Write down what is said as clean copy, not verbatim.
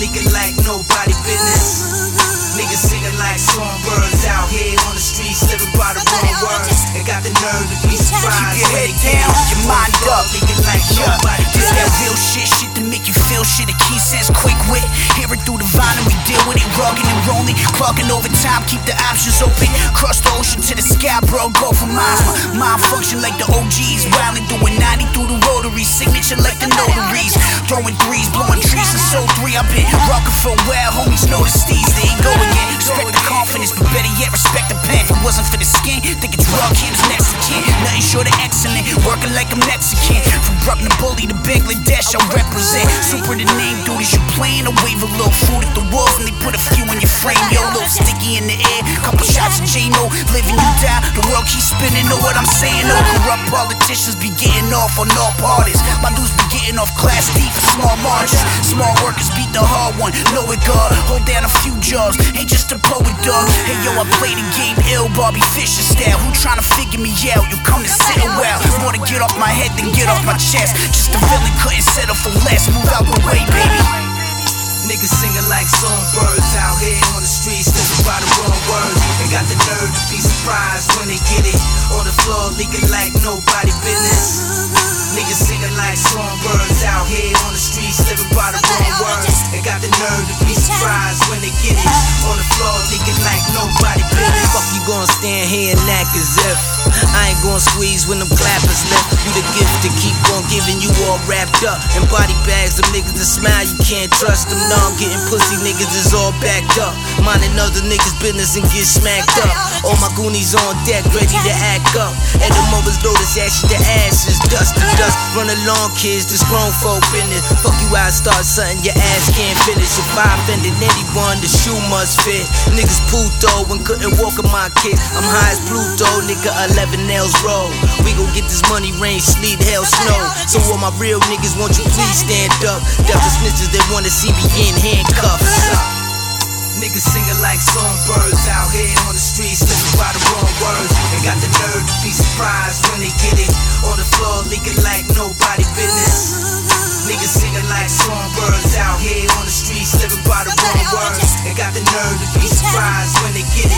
leaking like nobody business. Niggas singing like songbirds out here on the streets, living by the wrong words, and got the nerve to be surprised. Keep your head down, your mind up. Leaking like nobody This that business. real shit to make you feel shit. A key sense, quick wit. Hear it through the vine and we deal with it. Rugging and rolling, clocking over time, keep the options open. Cross the ocean to the sky, bro, go for miles. My mind function like the OGs, wildin', doing 90 through the rotary. Signature like the notaries, throwing threes, blowing trees, and so three. I've been rockin' for a while, homies notice these. They ain't go again. Respect the confidence, but better yet, respect the pen. If it wasn't for the skin, think it's raw cans next to kin. Nothing short of excellent, working like a Mexican. From Brooklyn Bully to Bangladesh, I represent. Super the name, dude, is you playing? I wave a little food at the walls and they put a few in your frame. Yo, little sticky in the air, couple shots of J-No, living you down. The world keeps spinning, know what I'm saying? No corrupt politicians be getting off on all parties. My dudes be getting off class D for small margins. Small workers beat the hard one, know it, God. Hold down a few jobs, ain't just a poet, dog. Hey, yo, I play the game ill, Bobby Fischer style. Who tryna figure me out? You come to sit a while. More to get off my head than get off my chest. Just a villain couldn't settle for less. Move out the way, baby. Niggas singing like songbirds out here on the streets, living by the wrong words, and got the nerve to be surprised when they get it. On the floor, leaking like nobody business. Niggas singing like songbirds out here on the streets, living by the wrong words, and got the nerve to be surprised when they get it. On the floor, leaking like nobody business. Fuck you gonna stand here and act as if I ain't gonna squeeze when them clappers left. You the gift to keep on giving, you all wrapped up in body bags. Them niggas that smile, you can't trust them. No, I'm getting pussy, niggas is all backed up. Minding other niggas' business and get smacked up. All my goonies on deck, ready to act up. At the moments notice ashes to ashes, dust to dust. Run along, kids, this grown folk business. Fuck you out, start something your ass can't finish. If I offended anyone, the shoe must fit. Niggas Pluto and couldn't walk in my kids. I'm high as Pluto, nigga, 11 nails roll. We gon' get this money, rain, sleet, hail, snow. So all my real niggas, won't you please stand up? Devil snitches, they wanna see me in handcuffs. Niggas singing like songbirds out here on the streets, living by the wrong words, and got the nerve to be surprised when they get it. On the floor, leaking like nobody business. Niggas singing like songbirds out here on the streets, living by the wrong words, and got the nerve to be surprised when they get it.